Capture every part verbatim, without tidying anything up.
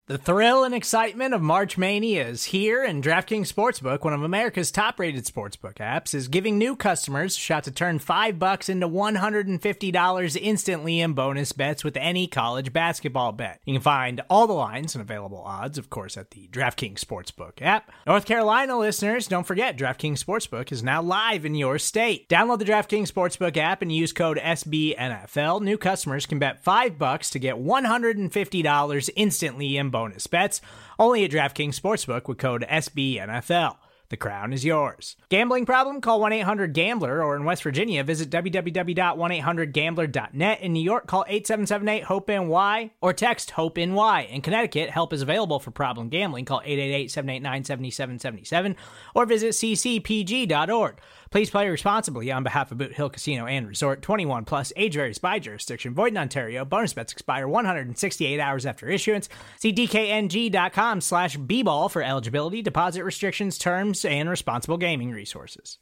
The thrill and excitement of March Mania is here, and DraftKings Sportsbook, one of America's top-rated sportsbook apps, is giving new customers a shot to turn five bucks into one hundred fifty dollars instantly in bonus bets with any college basketball bet. You can find all the lines and available odds, of course, at the DraftKings Sportsbook app. North Carolina listeners, don't forget, DraftKings Sportsbook is now live in your state. Download the DraftKings Sportsbook app and use code S B N F L. New customers can bet five bucks to get one hundred fifty dollars instantly in bonus bets, only at DraftKings Sportsbook with code S B N F L. The crown is yours. Gambling problem? Call one eight hundred gambler, or in West Virginia, visit w w w dot one eight hundred gambler dot net. In New York, call eight seven seven eight hope N Y or text HOPE-NY. In Connecticut, help is available for problem gambling. Call eight eight eight, seven eight nine, seven seven seven seven or visit c c p g dot org. Please play responsibly on behalf of Boot Hill Casino and Resort. twenty-one plus, age varies by jurisdiction. Void in Ontario. Bonus bets expire one hundred sixty-eight hours after issuance. See d k n g dot com slash b ball for eligibility, deposit restrictions, terms, and responsible gaming resources.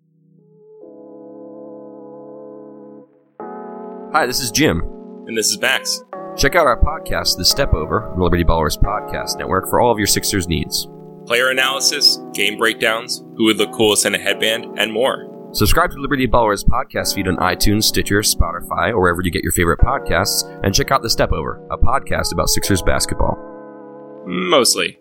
Hi, this is Jim. And this is Max. Check out our podcast, The Step Over, on the Liberty Ballers Podcast Network for all of your Sixers needs. Player analysis, game breakdowns, who would look coolest in a headband, and more. Subscribe to the Liberty Ballers podcast feed on iTunes, Stitcher, Spotify, or wherever you get your favorite podcasts, and check out The Step Over, a podcast about Sixers basketball. Mostly.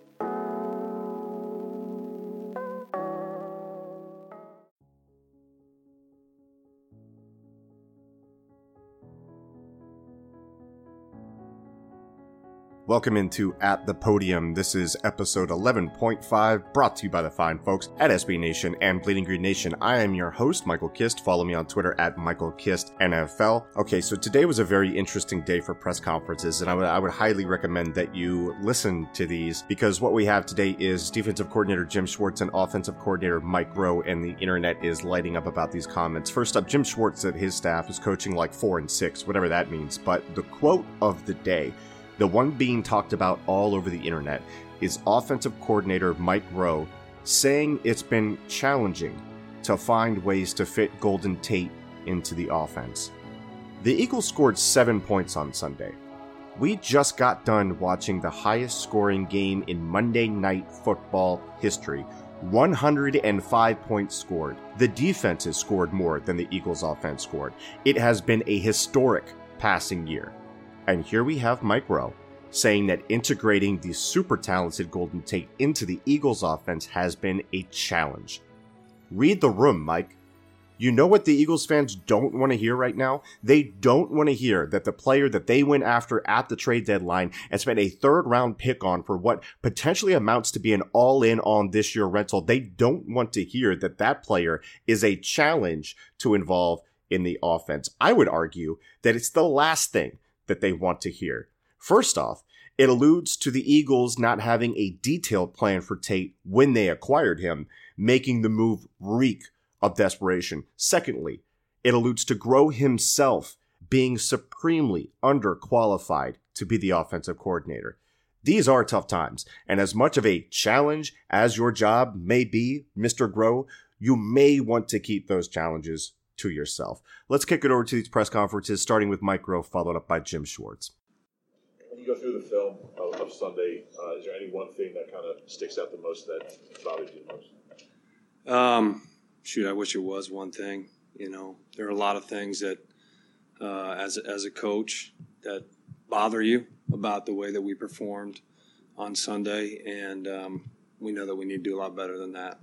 Welcome into At the Podium. This is episode eleven point five, brought to you by the fine folks at S B Nation and Bleeding Green Nation. I am your host, Michael Kist. Follow me on Twitter at Michael Kist N F L. Okay, so today was a very interesting day for press conferences, and I would, I would highly recommend that you listen to these, because what we have today is defensive coordinator Jim Schwartz and offensive coordinator Mike Rowe, and the internet is lighting up about these comments. First up, Jim Schwartz said his staff is coaching like four and six, whatever that means, but the quote of the day, the one being talked about all over the internet, is offensive coordinator Mike Rowe saying it's been challenging to find ways to fit Golden Tate into the offense. The Eagles scored seven points on Sunday. We just got done watching the highest scoring game in Monday Night Football history. one hundred five points scored. The defense has scored more than the Eagles offense scored. It has been a historic passing year. And here we have Mike Rowe saying that integrating the super talented Golden Tate into the Eagles offense has been a challenge. Read the room, Mike. You know what the Eagles fans don't want to hear right now? They don't want to hear that the player that they went after at the trade deadline and spent a third round pick on for what potentially amounts to be an all-in on this year rental, they don't want to hear that that player is a challenge to involve in the offense. I would argue that it's the last thing that they want to hear. First off, it alludes to the Eagles not having a detailed plan for Tate when they acquired him, making the move reek of desperation. Secondly, it alludes to Groh himself being supremely underqualified to be the offensive coordinator. These are tough times, and as much of a challenge as your job may be, Mister Groh, you may want to keep those challenges to yourself. Let's kick it over to these press conferences, starting with Mike Rowe, followed up by Jim Schwartz. When you go through the film of, of Sunday, uh, is there any one thing that kind of sticks out the most that bothers you the most? Um, shoot, I wish it was one thing. You know, there are a lot of things that, uh, as as a coach, that bother you about the way that we performed on Sunday, and um, we know that we need to do a lot better than that.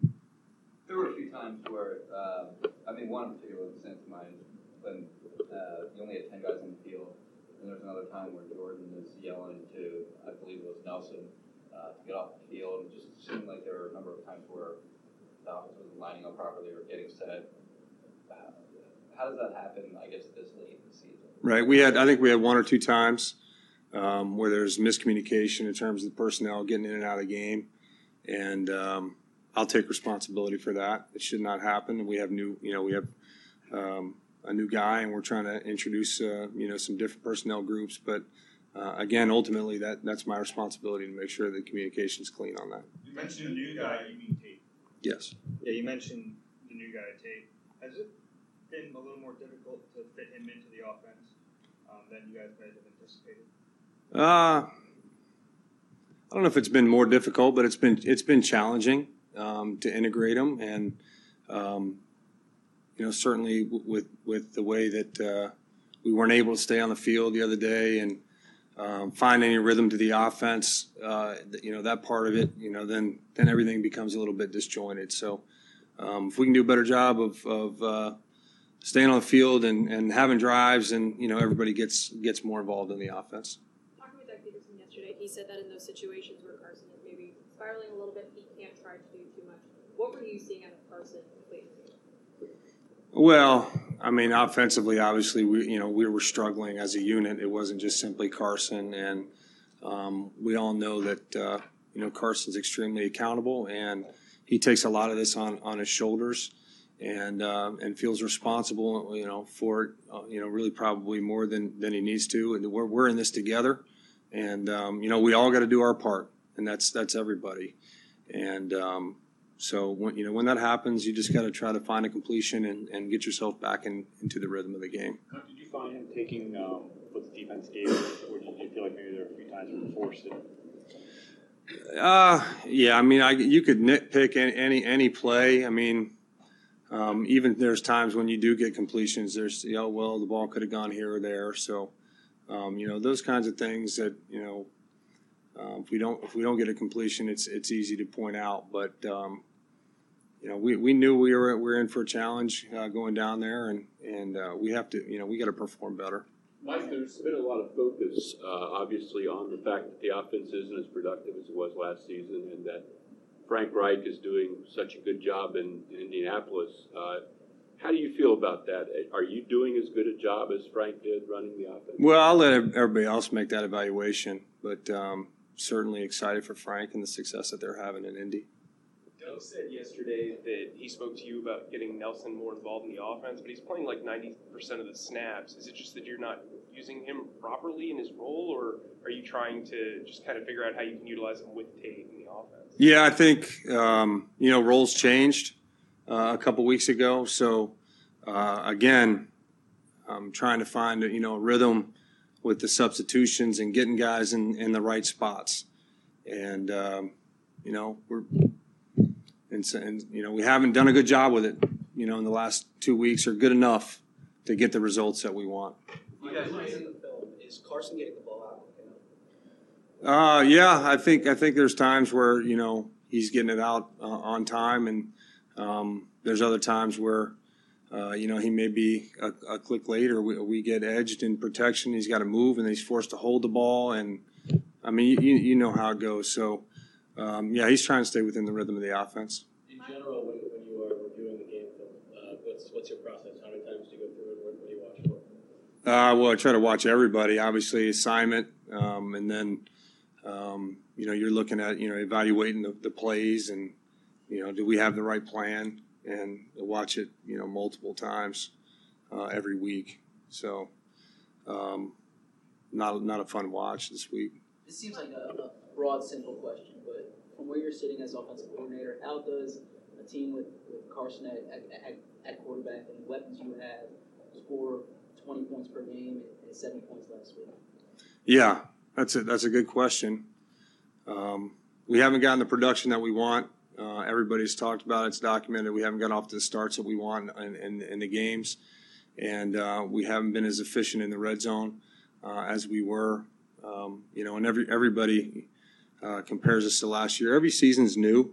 There were a few times where, uh, I mean, one in particular that stands to mind, when uh, you only had ten guys on the field, and there's another time where Jordan is yelling to, I believe it was Nelson, uh, to get off the field. It just seemed like there were a number of times where the offense wasn't lining up properly or getting set. Uh, how does that happen, I guess, this late in the season? Right. We had, I think we had one or two times um, where there's miscommunication in terms of the personnel getting in and out of the game, and um, I'll take responsibility for that. It should not happen. We have new, you know, we have um, a new guy, and we're trying to introduce, uh, you know, some different personnel groups. But uh, again, ultimately, that that's my responsibility to make sure that communication's clean on that. You mentioned the new guy. You mean Tate? Yes. Yeah, you mentioned the new guy, Tate. Has it been a little more difficult to fit him into the offense um, than you guys might have anticipated? Uh, I don't know if it's been more difficult, but it's been it's been challenging um, to integrate them, and um, you know certainly w- with with the way that uh, we weren't able to stay on the field the other day and um, find any rhythm to the offense, uh, you know that part of it, you know then then everything becomes a little bit disjointed. So um, if we can do a better job of, of uh, staying on the field and, and having drives, and you know everybody gets gets more involved in the offense. He said that in those situations where Carson is maybe spiraling a little bit, he can't try to do too much. What were you seeing out of Carson lately? Well, I mean, offensively, obviously, we you know we were struggling as a unit. It wasn't just simply Carson, and um, we all know that uh, you know Carson's extremely accountable, and he takes a lot of this on, on his shoulders, and uh, and feels responsible, you know, for it, uh, you know, really probably more than, than he needs to. And we're we're in this together. And, um, you know, we all got to do our part, and that's that's everybody. And um, so, when, you know, when that happens, you just got to try to find a completion and, and get yourself back in, into the rhythm of the game. Did you find him taking um, what the defense gave, or did you feel like maybe there were a few times where he forced it? Uh, yeah, I mean, I, you could nitpick any, any, any play. I mean, um, even there's times when you do get completions, there's, you know, well, the ball could have gone here or there. So, Um, you know, those kinds of things that, you know, uh, if we don't if we don't get a completion, it's it's easy to point out. But um, you know, we, we knew we were we were in for a challenge uh, going down there, and and uh, we have to you know we got to perform better. Mike, there's been a lot of focus, uh, obviously, on the fact that the offense isn't as productive as it was last season, and that Frank Reich is doing such a good job in, in Indianapolis. Uh, How do you feel about that? Are you doing as good a job as Frank did running the offense? Well, I'll let everybody else make that evaluation, but um, certainly excited for Frank and the success that they're having in Indy. Doug said yesterday that he spoke to you about getting Nelson more involved in the offense, but he's playing like ninety percent of the snaps. Is it just that you're not using him properly in his role, or are you trying to just kind of figure out how you can utilize him with Tate in the offense? Yeah, I think, um, you know, roles changed Uh, a couple weeks ago. So, uh, again, I'm trying to find, you know, a rhythm with the substitutions and getting guys in, in the right spots. And, um, you know, we're, and, and, you know, we haven't done a good job with it, you know, in the last two weeks or good enough to get the results that we want. You guys in the film, is Carson getting the ball out? Uh, yeah, I think, I think there's times where, you know, he's getting it out uh, on time, and, Um, there's other times where, uh, you know, he may be a, a click late, or we, we get edged in protection. He's got to move, and he's forced to hold the ball. And, I mean, you, you know how it goes. So, um, yeah, he's trying to stay within the rhythm of the offense. In general, when, when you are reviewing the game film, uh, what's, what's your process? How many times do you go through it? What, what do you watch for? Uh, well, I try to watch everybody, obviously, assignment, um, and then, um, you know, you're looking at, you know, evaluating the, the plays and, you know, do we have the right plan? And watch it, you know, multiple times uh, every week. So, um, not not a fun watch this week. This seems like a, a broad, simple question, but from where you're sitting as offensive coordinator, how does a team with, with Carson at, at, at quarterback and the weapons you have score twenty points per game and seventy points last week? Yeah, that's a that's a good question. Um, we haven't gotten the production that we want. Uh, everybody's talked about it. It's documented. We haven't gotten off to the starts that we want in, in, in the games, and uh, we haven't been as efficient in the red zone uh, as we were. Um, you know, and every everybody uh, compares us to last year. Every season's new.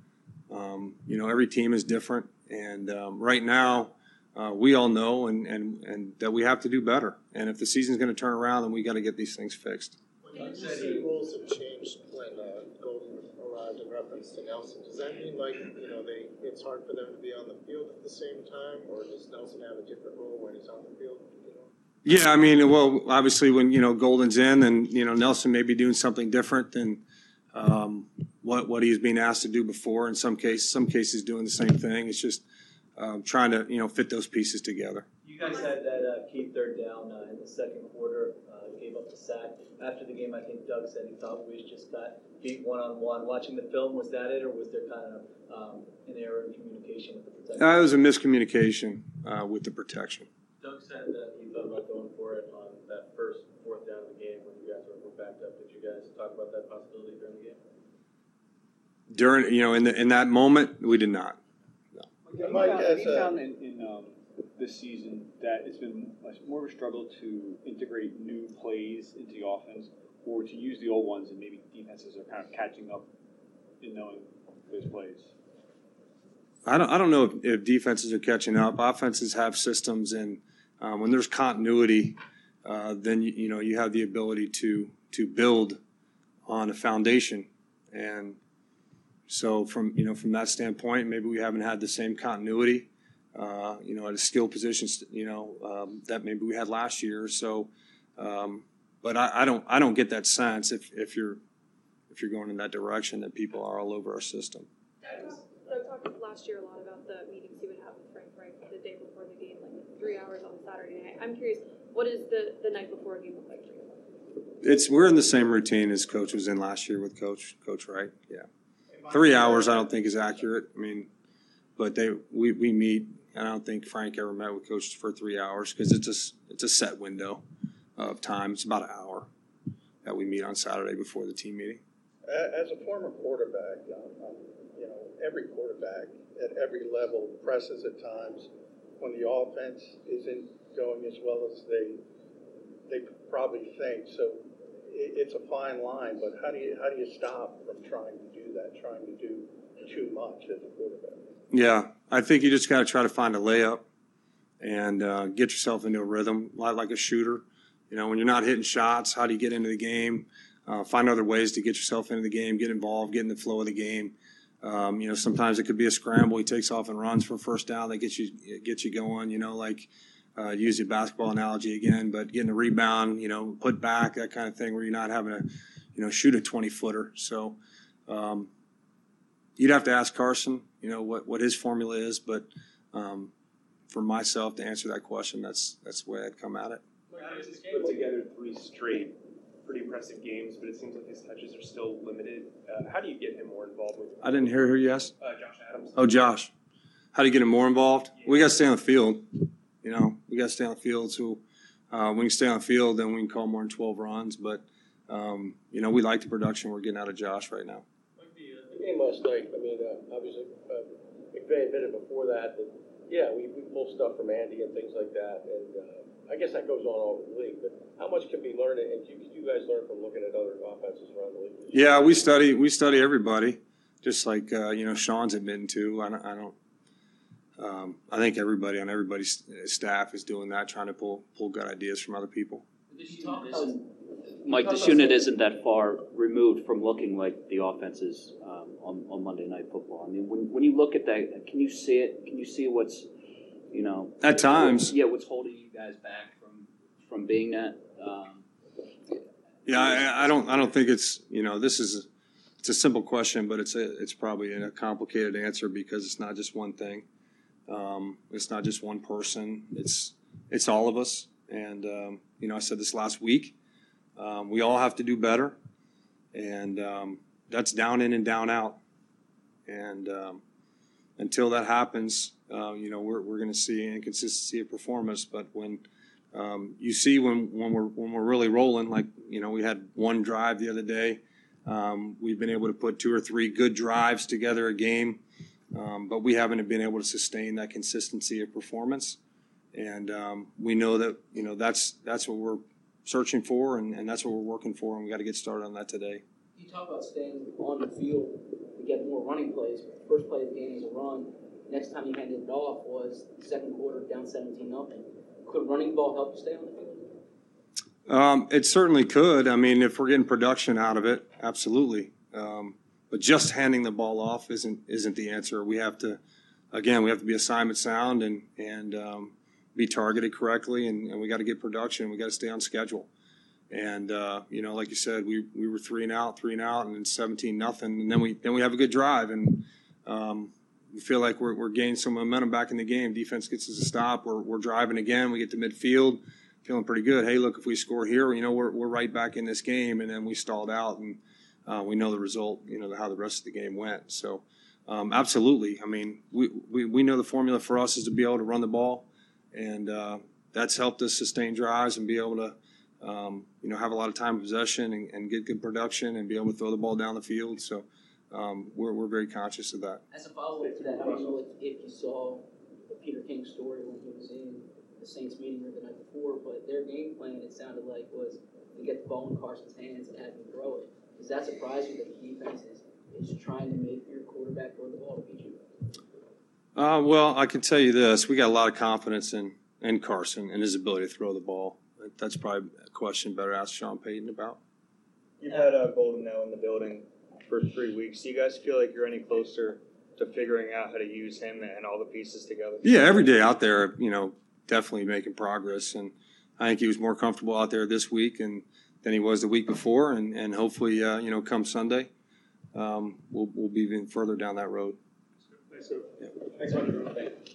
Um, you know, every team is different, and um, right now uh, we all know and, and, and that we have to do better. And if the season's going to turn around, then we got to get these things fixed. When you say rules have changed when uh, Golden arrived in reference to Nelson, does that mean like you know they it's hard for them to be on the field at the same time, or does Nelson have a different role when he's on the field? You know? Yeah, I mean, well, obviously when you know Golden's in, and you know Nelson may be doing something different than um, what what he's been asked to do before. In some cases, some cases doing the same thing. It's just um, trying to you know fit those pieces together. You guys had that uh, key third down uh, in the second quarter, uh, gave up the sack. After the game, I think Doug said he thought Wish just got beat one-on-one. Watching the film, was that it, or was there kind of um, an error in communication with the protection? Uh, it was a miscommunication uh, with the protection. Doug said that he thought about going for it on that first fourth down of the game when you guys were backed up. Did you guys talk about that possibility? responsibility during the game? During, you know, in the, in that moment, we did not. No. Have you found, have you found in, in um, this season that it's been more of a struggle to integrate new plays into the offense, or to use the old ones, and maybe defenses are kind of catching up in knowing those plays? I don't, I don't know if, if defenses are catching up. Offenses have systems, and um, when there's continuity, uh, then you, you know you have the ability to to build on a foundation. And so, from you know from that standpoint, maybe we haven't had the same continuity, uh, you know, at a skill position, you know, um, that maybe we had last year. So, um, but I, I don't I don't get that sense if if you're if you're going in that direction that people are all over our system. So talked last year a lot about the meetings you would have with Frank Reich the day before the game, like three hours on Saturday night. I'm curious, what is the, the night before a game look like for you? It's we're in the same routine as Coach was in last year with Coach Coach Wright. Yeah, three hours I don't think is accurate. I mean, but they we, we meet, and I don't think Frank ever met with Coach for three hours because it's a it's a set window of time. It's about an hour that we meet on Saturday before the team meeting. As a former quarterback, um, um, you know, every quarterback at every level presses at times when the offense isn't going as well as they they probably think. So it, it's a fine line, but how do you how do you stop from trying to do that, trying to do too much as a quarterback? Yeah, I think you just got to try to find a layup and uh, get yourself into a rhythm, like a shooter. You know, when you're not hitting shots, how do you get into the game? Uh, find other ways to get yourself into the game, get involved, get in the flow of the game. Um, you know, sometimes it could be a scramble. He takes off and runs for a first down. That gets you gets you going. You know, like uh, use the basketball analogy again, but getting a rebound, you know, put back, that kind of thing, where you're not having to, you know, shoot a twenty footer. So um, you'd have to ask Carson, you know, what, what his formula is. But um, for myself to answer that question, that's that's the way I'd come at it. Guys, he's put together three straight pretty impressive games, but it seems like his touches are still limited. Uh, how do you get him more involved with? I didn't hear who you asked. Uh, Josh Adams. Oh, Josh. How do you get him more involved? Yeah. We got to stay on the field. You know, we got to stay on the field. So uh, when you stay on the field, then we can call more than twelve runs. But, um, you know, we like the production we're getting out of Josh right now. The game last night, I mean, uh, obviously, uh, McVay admitted before that that, yeah, we, we pull stuff from Andy and things like that. And uh, I guess that goes on all over the league. But how much can be learned, and do you guys learn from looking at other offenses around the league? Yeah, we study we study everybody, just like uh, you know Sean's admitting to. I don't. I, don't, um, I think everybody on everybody's staff is doing that, trying to pull pull good ideas from other people. Mike, this unit isn't that far removed from looking like the offenses um, on on Monday Night Football. I mean, when when you look at that, can you see it? Can you see what's you know at times? Yeah, what's holding you guys back from from being that? Um, yeah, I, I don't. I don't think it's. You know, this is. It's a simple question, but it's a. It's probably a complicated answer because it's not just one thing. Um, it's not just one person. It's. It's all of us. And um, you know, I said this last week. Um, we all have to do better, and um, that's down in and down out. And um, until that happens, uh, you know, we're we're going to see inconsistency of performance. But when Um, you see when, when we're when we're really rolling, like you know we had one drive the other day. Um, we've been able to put two or three good drives together a game, um, but we haven't been able to sustain that consistency of performance. And um, we know that you know that's that's what we're searching for, and, and that's what we're working for, and we got to get started on that today. You talk about staying on the field to get more running plays. But the first play of the game was a run. Next time you handed it off was the second quarter, down seventeen nothing. Could running ball help you stay on the field? Um, it certainly could. I mean, if we're getting production out of it, absolutely. Um, but just handing the ball off isn't isn't the answer. We have to, again, we have to be assignment sound and and um, be targeted correctly, and, and we got to get production. We got to stay on schedule. And uh, you know, like you said, we we were three and out, three and out, and then seventeen nothing, and then we then we have a good drive and. Um, We feel like we're, we're gaining some momentum back in the game. Defense gets us a stop. We're, we're driving again. We get to midfield, feeling pretty good. Hey, look, if we score here, you know, we're we're right back in this game. And then we stalled out, and uh, we know the result. You know how the rest of the game went. So, um, absolutely. I mean, we, we we know the formula for us is to be able to run the ball, and uh, that's helped us sustain drives and be able to um, you know, have a lot of time of possession and, and get good production and be able to throw the ball down the field. So um, we're, we're very conscious of that. As a follow-up to that, I don't know if, if you saw Peter King's story when he was in the Saints meeting room the night before, but their game plan, it sounded like, was to get the ball in Carson's hands and have him throw it. Does that surprise you that the defense is, is trying to make your quarterback throw the ball to beat you? Uh, well, I can tell you this. We got a lot of confidence in, in Carson and his ability to throw the ball. That's probably a question better ask Sean Payton about. You've had uh, Golden now in the building for three weeks. Do you guys feel like you're any closer to figuring out how to use him and all the pieces together? Yeah, every day out there, you know, definitely making progress. And I think he was more comfortable out there this week and than he was the week before. And, and hopefully, uh, you know, come Sunday, um, we'll, we'll be even further down that road. Thanks, sir. Yeah. Thanks, Roger. Thank you.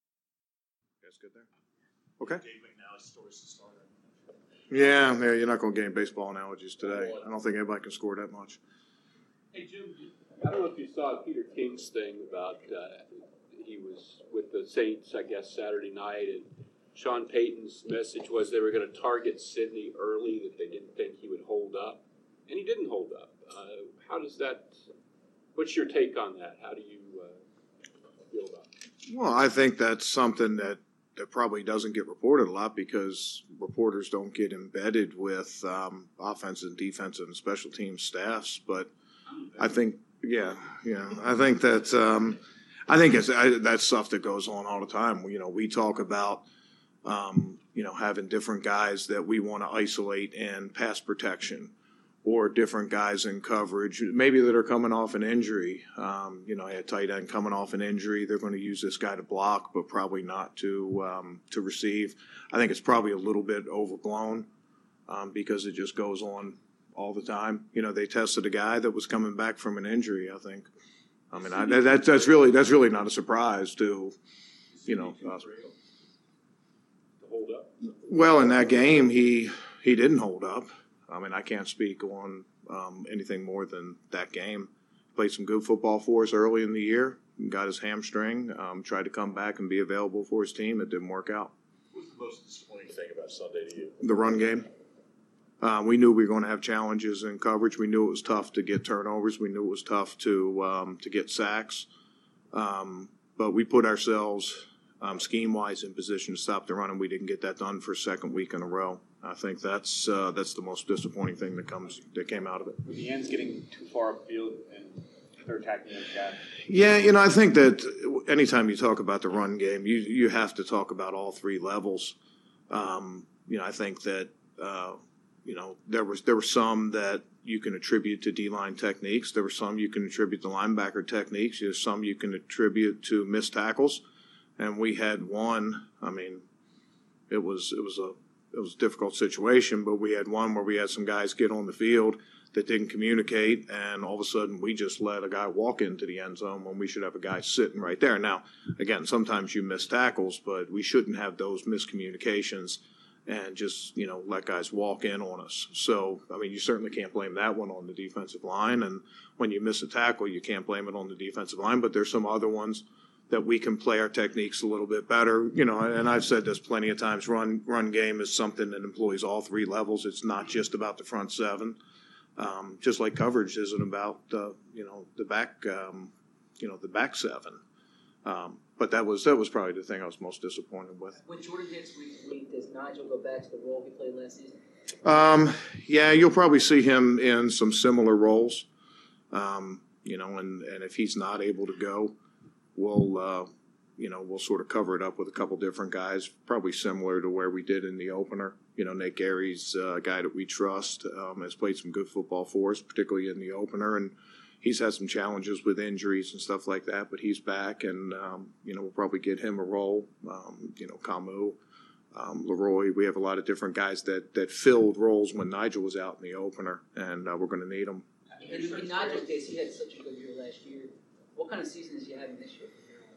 That's good there. Okay. Dave McNally's story's the starter. Yeah, yeah, you're not going to get any baseball analogies today. I don't think anybody can score that much. Hey, Jim, I don't know if you saw Peter King's thing about uh, he was with the Saints, I guess, Saturday night, and Sean Payton's message was they were going to target Sidney early, that they didn't think he would hold up, and he didn't hold up. Uh, how does that – what's your take on that? How do you uh, feel about it? Well, I think that's something that, that probably doesn't get reported a lot because reporters don't get embedded with um, offensive and defensive and special team staffs. But I think, yeah, yeah, I think that um, I think it's I, that's stuff that goes on all the time. You know, we talk about um, you know having different guys that we want to isolate in pass protection, or different guys in coverage, maybe that are coming off an injury. Um, you know, a tight end coming off an injury, they're going to use this guy to block, but probably not to um, to receive. I think it's probably a little bit overblown um, because it just goes on all the time. You know, they tested a guy that was coming back from an injury, I think. I mean, I, that, that's really that's really not a surprise to, you know. Uh, to hold up? Well, in that game, he he didn't hold up. I mean, I can't speak on um, anything more than that game. Played some good football for us early in the year, got his hamstring, um, tried to come back and be available for his team. It didn't work out. What's the most disappointing thing about Sunday to you? The run game. Uh, we knew we were going to have challenges in coverage. We knew it was tough to get turnovers. We knew it was tough to um, to get sacks. Um, but we put ourselves um, scheme-wise in position to stop the run, and we didn't get that done for a second week in a row. I think that's uh, that's the most disappointing thing that comes that came out of it. Were the ends getting too far upfield and they're attacking those guys? Yeah, you know, I think that anytime you talk about the run game, you you have to talk about all three levels. Um, you know, I think that uh, you know there was there were some that you can attribute to D-line techniques. There were some you can attribute to linebacker techniques. There's some you can attribute to missed tackles, and we had one. I mean, it was it was a It was a difficult situation, but we had one where we had some guys get on the field that didn't communicate, and all of a sudden we just let a guy walk into the end zone when we should have a guy sitting right there. Now, again, sometimes you miss tackles, but we shouldn't have those miscommunications and just, you know, let guys walk in on us. So, I mean, you certainly can't blame that one on the defensive line, and when you miss a tackle, you can't blame it on the defensive line, but there's some other ones that we can play our techniques a little bit better, you know, and I've said this plenty of times, run run game is something that employs all three levels. It's not just about the front seven, um, just like coverage isn't about, uh, you know, the back, um, you know, the back seven. Um, but that was that was probably the thing I was most disappointed with. When Jordan hits week, does Nigel go back to the role he played last season? Um, yeah, you'll probably see him in some similar roles, um, you know, and, and if he's not able to go, We'll, uh, you know, we'll sort of cover it up with a couple different guys, probably similar to where we did in the opener. You know, Nate Gary's uh, a guy that we trust, um, has played some good football for us, particularly in the opener, and he's had some challenges with injuries and stuff like that, but he's back, and, um, you know, we'll probably get him a role. Um, you know, Camus, um, Leroy, we have a lot of different guys that, that filled roles when Nigel was out in the opener, and uh, we're going to need them. In, in Nigel's case, he had such a good year last year. What kind of season is he having this year?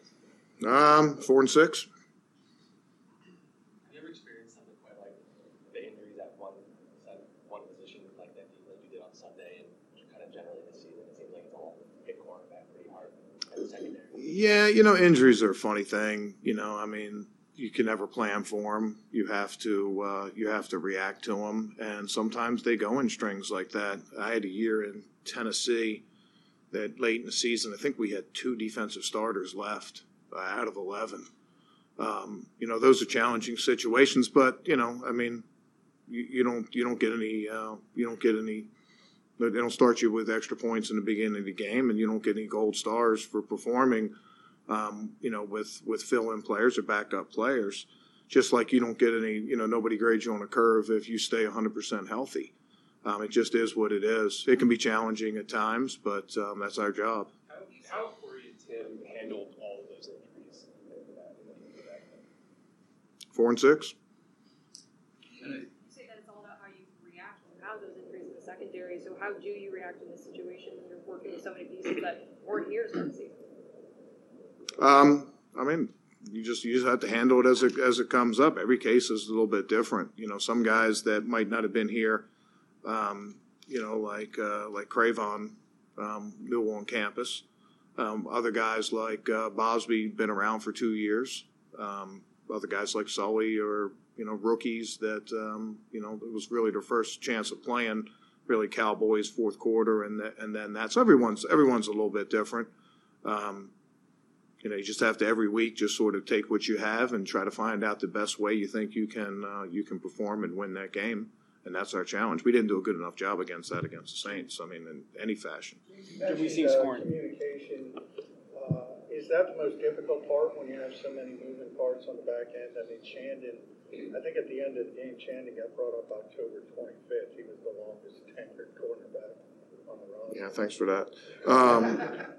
Um, four and six. Have you ever experienced something quite like the injuries at one at one position like that like you did on Sunday, and kind of generally this season it seems like it's all hit cornerback pretty hard at the secondary? Yeah, you know, injuries are a funny thing. You know, I mean, you can never plan for them. You have to uh, you have to react to them, and sometimes they go in strings like that. I had a year in Tennessee that late in the season, I think we had two defensive starters left uh, out of eleven. Um, you know, those are challenging situations, but you know, I mean, you, you don't you don't get any uh, you don't get any. They don't start you with extra points in the beginning of the game, and you don't get any gold stars for performing. Um, you know, with, with fill-in players or backup players, just like you don't get any, you know, nobody grades you on a curve if you stay one hundred percent healthy. Um, it just is what it is. It can be challenging at times, but um, that's our job. How, how worried Tim handled all of those injuries? Four and six. You say that it's all about how you react when you have those injuries in the secondary. So how do you react in this situation when you're working with so many pieces that weren't here to start the season? Um, I mean, you just you just have to handle it as it as it comes up. Every case is a little bit different. You know, some guys that might not have been here, um, you know, like uh, like Cravon, um, new on campus. Um, other guys like uh, Bosby, been around for two years. Um, other guys like Sully or you know rookies that um, you know it was really their first chance of playing. Really, Cowboys fourth quarter, and th- and then that's everyone's everyone's a little bit different. Um, You know, you just have to every week just sort of take what you have and try to find out the best way you think you can uh, you can perform and win that game, and that's our challenge. We didn't do a good enough job against that against the Saints. I mean, in any fashion. Have we seen scoring? Communication uh, is that the most difficult part when you have so many moving parts on the back end? I mean, Chandon. I think at the end of the game, Chandon got brought up October twenty-fifth. He was the longest tenured cornerback on the roster. Yeah, thanks for that. Um,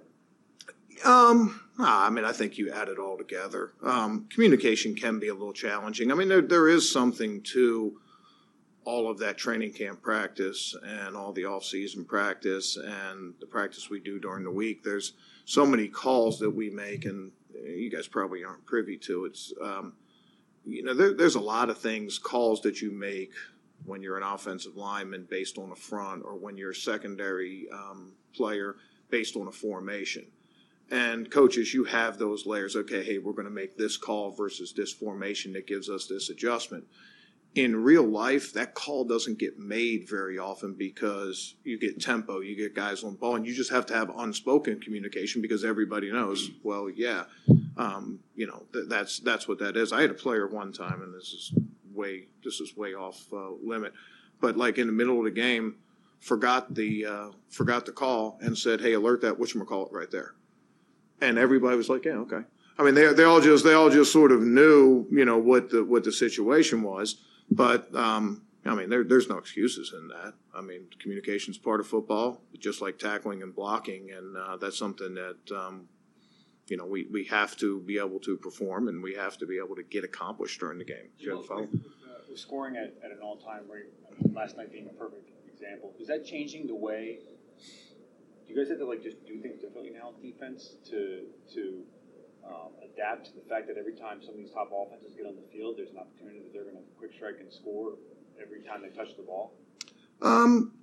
Um, I mean, I think you add it all together. Um, communication can be a little challenging. I mean, there there is something to all of that training camp practice and all the off-season practice and the practice we do during the week. There's so many calls that we make, and you guys probably aren't privy to. It's, um, you know, there, there's a lot of things, calls that you make when you're an offensive lineman based on a front, or when you're a secondary um, player based on a formation. And coaches, you have those layers. Okay, hey, we're going to make this call versus this formation that gives us this adjustment. In real life, that call doesn't get made very often because you get tempo, you get guys on ball, and you just have to have unspoken communication because everybody knows, well, yeah, um, you know, th- that's that's what that is. I had a player one time, and this is way this is way off uh, limit, but like in the middle of the game, forgot the uh, forgot the call and said, hey, alert that whatchamacallit right there. And everybody was like, yeah, okay. I mean, they they all just they all just sort of knew, you know, what the what the situation was. But um, I mean, there there's no excuses in that. I mean, communication's part of football, just like tackling and blocking, and uh, that's something that um, you know we, we have to be able to perform, and we have to be able to get accomplished during the game. You know, with, uh, with scoring at, at an all-time rate, last night being a perfect example, is that changing the way? You guys have to like just do things differently now in defense to to um, adapt to the fact that every time some of these top offenses get on the field, there's an opportunity that they're going to quick strike and score every time they touch the ball? Um,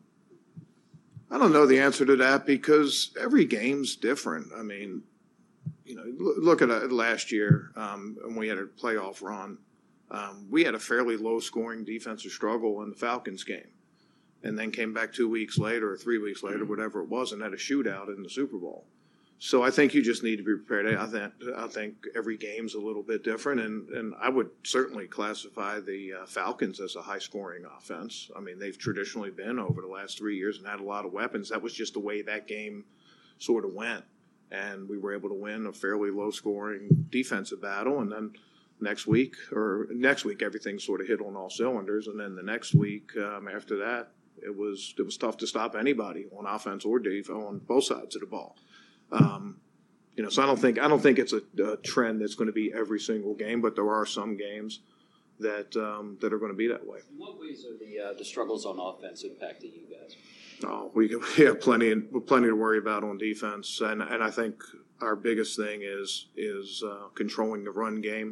I don't know the answer to that because every game's different. I mean, you know, look at it last year um, when we had a playoff run. Um, we had a fairly low-scoring defensive struggle in the Falcons game, and then came back two weeks later or three weeks later, whatever it was, and had a shootout in the Super Bowl. So I think you just need to be prepared. I think I think every game's a little bit different, and, and I would certainly classify the uh, Falcons as a high-scoring offense. I mean, they've traditionally been over the last three years and had a lot of weapons. That was just the way that game sort of went, and we were able to win a fairly low-scoring defensive battle, and then next week or next week everything sort of hit on all cylinders, and then the next week um, after that it was it was tough to stop anybody on offense or defense on both sides of the ball. Um, you know, so I don't think I don't think it's a, a trend that's going to be every single game, but there are some games that um, that are going to be that way. In what ways are the uh, the struggles on offense impacting you guys? Oh, we, we have plenty plenty to worry about on defense, and and I think our biggest thing is is uh, controlling the run game,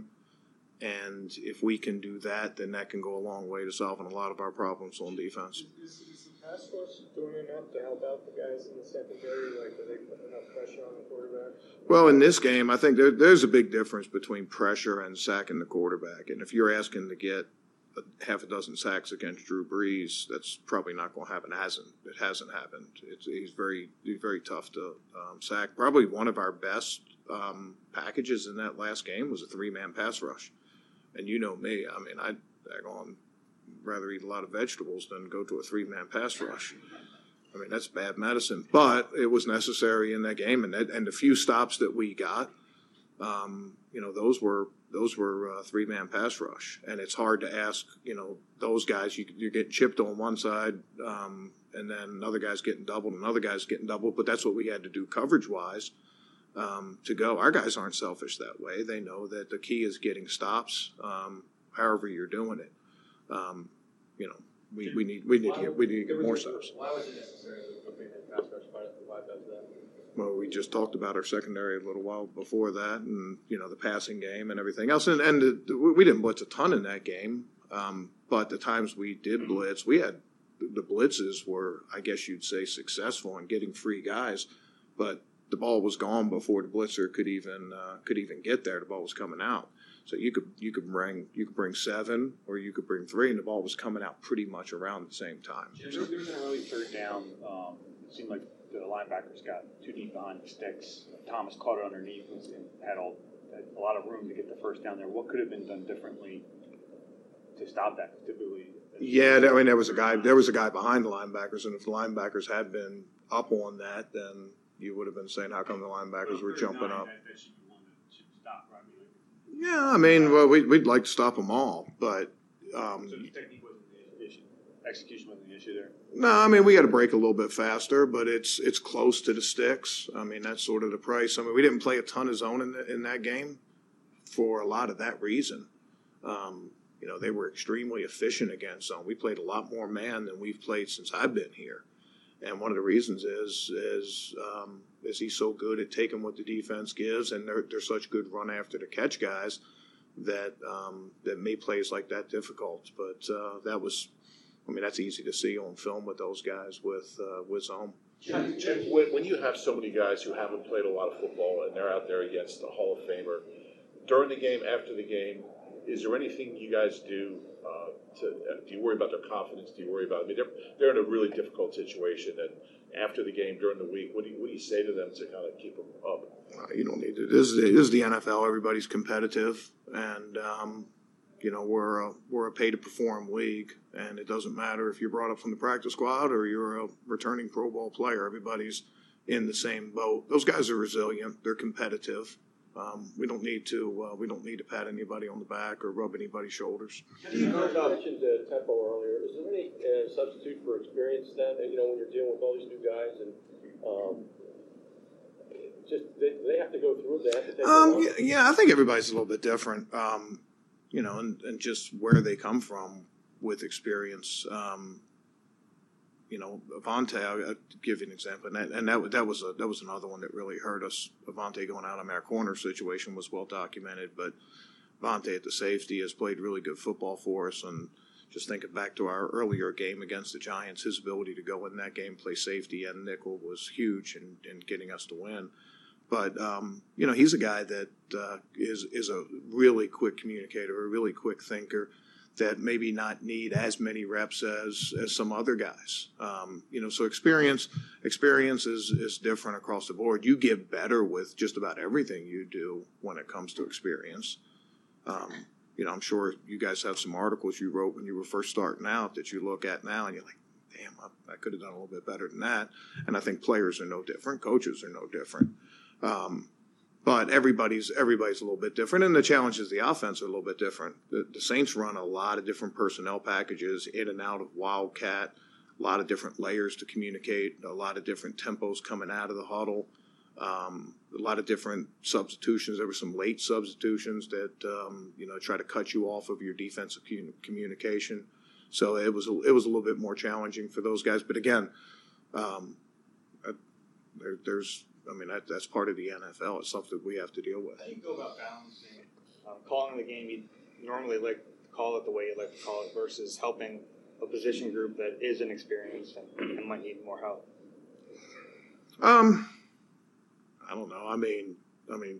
and if we can do that, then that can go a long way to solving a lot of our problems on defense. Is, is the pass rush doing enough to help out the guys in the secondary? Like, are they putting enough pressure on the quarterback? Well, in this game, I think there, there's a big difference between pressure and sacking the quarterback. And if you're asking to get a half a dozen sacks against Drew Brees, that's probably not going to happen. It hasn't. It hasn't happened. It's, he's very he's very tough to um, sack. Probably one of our best um, packages in that last game was a three-man pass rush. And you know me. I mean, I'd on rather eat a lot of vegetables than go to a three-man pass rush. I mean, that's bad medicine. But it was necessary in that game. And that, and the few stops that we got, um, you know, those were those were uh, three-man pass rush. And it's hard to ask, you know, those guys, you, you're getting chipped on one side, um, and then another guy's getting doubled, another guy's getting doubled. But that's what we had to do coverage-wise um, to go. Our guys aren't selfish that way. They know that the key is getting stops, um, however you're doing it. Um, you know, we, we need we need to get we need to get more stops. Why was it necessary to bring that pass rush? Why does that? Well, we just talked about our secondary a little while before that, and you know the passing game and everything else. And and the, we didn't blitz a ton in that game, um, but the times we did blitz, we had the blitzes were, I guess you'd say, successful in getting free guys, but the ball was gone before the blitzer could even uh, could even get there. The ball was coming out. So you could you could bring you could bring seven or you could bring three, and the ball was coming out pretty much around the same time. There, there was an early third down. Um, it seemed like the linebackers got too deep behind the sticks. Thomas caught it underneath and had, all, had a lot of room to get the first down there. What could have been done differently to stop that? Typically, yeah, I mean there was a guy there was a guy behind the linebackers, and if the linebackers had been up on that, then you would have been saying, how come the linebackers were jumping up? Yeah, I mean, well, we'd, we'd like to stop them all, but um, so the technique wasn't the issue. Execution wasn't the issue there. No, I mean we got to break a little bit faster, but it's it's close to the sticks. I mean that's sort of the price. I mean we didn't play a ton of zone in the, in that game for a lot of that reason. Um, you know they were extremely efficient against zone. We played a lot more man than we've played since I've been here. And one of the reasons is is um, is he's so good at taking what the defense gives, and they're they're such good run after the catch guys that um, that made plays like that difficult. But uh, that was, I mean, that's easy to see on film with those guys with uh, with zone. Jim, Jim, when, when you have so many guys who haven't played a lot of football and they're out there against a Hall of Famer, during the game, after the game, is there anything you guys do? Uh, to, uh, do you worry about their confidence? Do you worry about? I mean, they're they're in a really difficult situation, and after the game, during the week, what do you what do you say to them to kind of keep them up? Uh, you don't need to. This is, this is the N F L. Everybody's competitive, and um, you know we're a, we're a pay to perform league, and it doesn't matter if you're brought up from the practice squad or you're a returning Pro Bowl player. Everybody's in the same boat. Those guys are resilient. They're competitive. Um, we don't need to uh, we don't need to pat anybody on the back or rub anybody's shoulders. You mentioned uh, tempo earlier. Is there any uh, substitute for experience then? You know, when you're dealing with all these new guys and um, just they, they have to go through that. Um, yeah, yeah, I think everybody's a little bit different. Um, you know, and, and just where they come from with experience. Um, You know, Avonte, I'll give you an example, and that and that, that was a that was another one that really hurt us. Avonte going out on our corner situation was well documented, but Avonte at the safety has played really good football for us. And just thinking back to our earlier game against the Giants, his ability to go in that game, play safety and nickel was huge in, in getting us to win. But um, you know, he's a guy that uh, is is a really quick communicator, a really quick thinker, that maybe not need as many reps as, as some other guys. Um, you know, so experience experience is, is different across the board. You get better with just about everything you do when it comes to experience. Um, you know, I'm sure you guys have some articles you wrote when you were first starting out that you look at now and you're like, damn, I, I could have done a little bit better than that. And I think players are no different. Coaches are no different. Um, But everybody's everybody's a little bit different, and the challenges of the offense are a little bit different. The, the Saints run a lot of different personnel packages in and out of Wildcat, a lot of different layers to communicate, a lot of different tempos coming out of the huddle, um, a lot of different substitutions. There were some late substitutions that um, you know try to cut you off of your defensive communication. So it was a, it was a little bit more challenging for those guys. But again, um, there, there's. I mean, that, that's part of the N F L. It's something we have to deal with. How do you go about balancing um, calling the game you normally like to call it the way you like to call it versus helping a position group that is inexperienced and, and might need more help? Um, I don't know. I mean, I mean,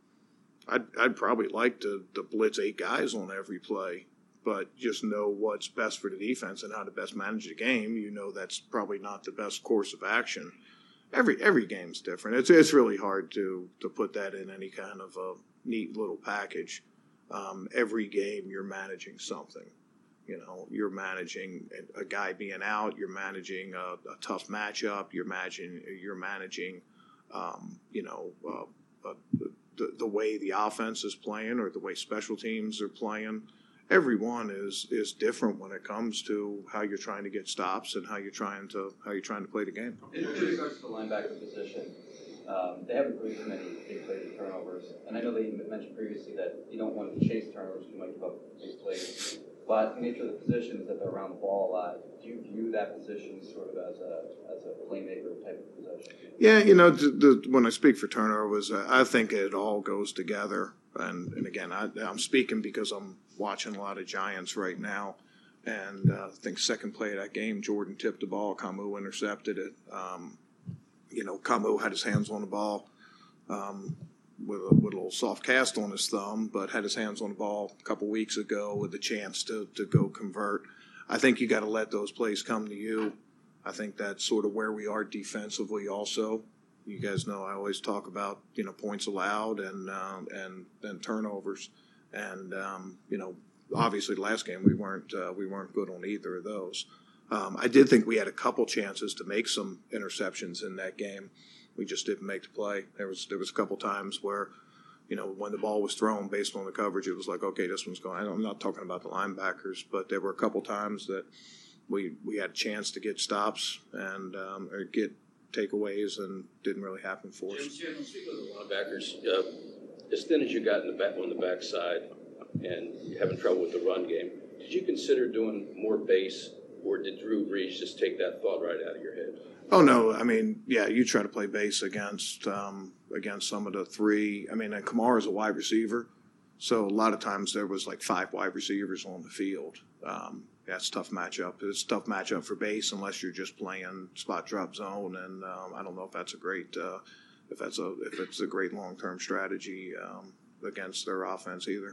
I'd I'd probably like to, to blitz eight guys on every play, but just know what's best for the defense and how to best manage the game. You know, that's probably not the best course of action. Every every game's different. It's it's really hard to to put that in any kind of a neat little package. Um, every game you're managing something. You know, you're managing a guy being out. You're managing a, a tough matchup. You're managing. You're managing. Um, you know, uh, uh, the the way the offense is playing or the way special teams are playing. Everyone is is different when it comes to how you're trying to get stops and how you're trying to how you're trying to play the game. In regards to the linebacker position, um, they haven't produced many big plays or turnovers, and I know that you mentioned previously that you don't want to chase turnovers; you might give up big plays. But the nature of the position is that they're around the ball a lot. Do you view that position sort of as a as a playmaker type of position? Yeah, you know, the, the, when I speak for turnovers, I think it all goes together. And, and again, I, I'm speaking because I'm watching a lot of Giants right now. And uh, I think second play of that game, Jordan tipped the ball. Kamu intercepted it. Um, you know, Kamu had his hands on the ball um, with, a, with a little soft cast on his thumb, but had his hands on the ball a couple weeks ago with the chance to, to go convert. I think you got to let those plays come to you. I think that's sort of where we are defensively also. You guys know I always talk about, you know, points allowed and um, and and turnovers, and um, you know, obviously last game we weren't uh, we weren't good on either of those. Um, I did think we had a couple chances to make some interceptions in that game. We just didn't make the play. There was there was a couple times where, you know, when the ball was thrown based on the coverage, it was like, okay, this one's going. I'm not talking about the linebackers, but there were a couple times that we we had a chance to get stops and um, or get takeaways, and didn't really happen for us. Jim, Jim, speaking of the linebackers, uh, as thin as you got in the back on the backside, and you're having trouble with the run game, did you consider doing more base, or did Drew Brees just take that thought right out of your head? Oh no, I mean, yeah, you try to play base against um, against some of the three. I mean, and Kamara's a wide receiver, so a lot of times there was like five wide receivers on the field. Um, That's a tough matchup. It's a tough matchup for base unless you're just playing spot drop zone, and um, I don't know if that's a great uh, if that's a if it's a great long term strategy um, against their offense either.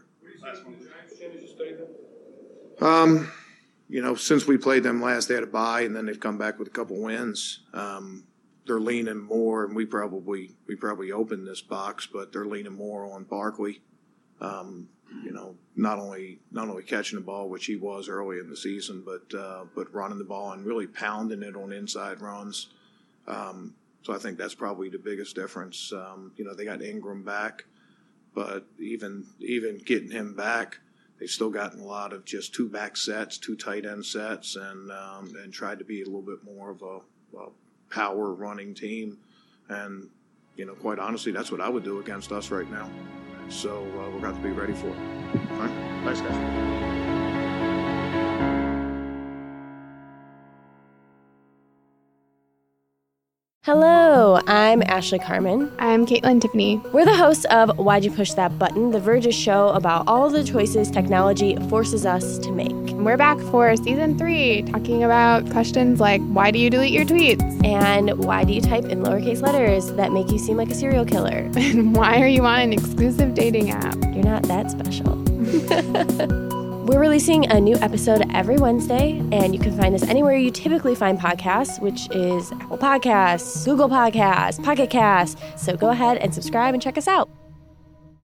Um, you know, since we played them last, they had a bye, and then they've come back with a couple wins. Um, they're leaning more, and we probably we probably opened this box, but they're leaning more on Barkley. Um, You know, not only not only catching the ball, which he was early in the season, but uh, but running the ball and really pounding it on inside runs. Um, so I think that's probably the biggest difference. Um, you know, they got Ingram back, but even even getting him back, they've still gotten a lot of just two back sets, two tight end sets, and um, and tried to be a little bit more of a, a power running team. And you know, quite honestly, that's what I would do against us right now. So uh, we're going to have to be ready for it. All right. Thanks, guys. Hello, I'm Ashley Carmen. I'm Caitlin Tiffany. We're the hosts of Why'd You Push That Button, The Verge's show about all the choices technology forces us to make. We're back for season three, talking about questions like, why do you delete your tweets? And why do you type in lowercase letters that make you seem like a serial killer? And why are you on an exclusive dating app? You're not that special. We're releasing a new episode every Wednesday, and you can find us anywhere you typically find podcasts, which is Apple Podcasts, Google Podcasts, Pocket Casts. So go ahead and subscribe and check us out.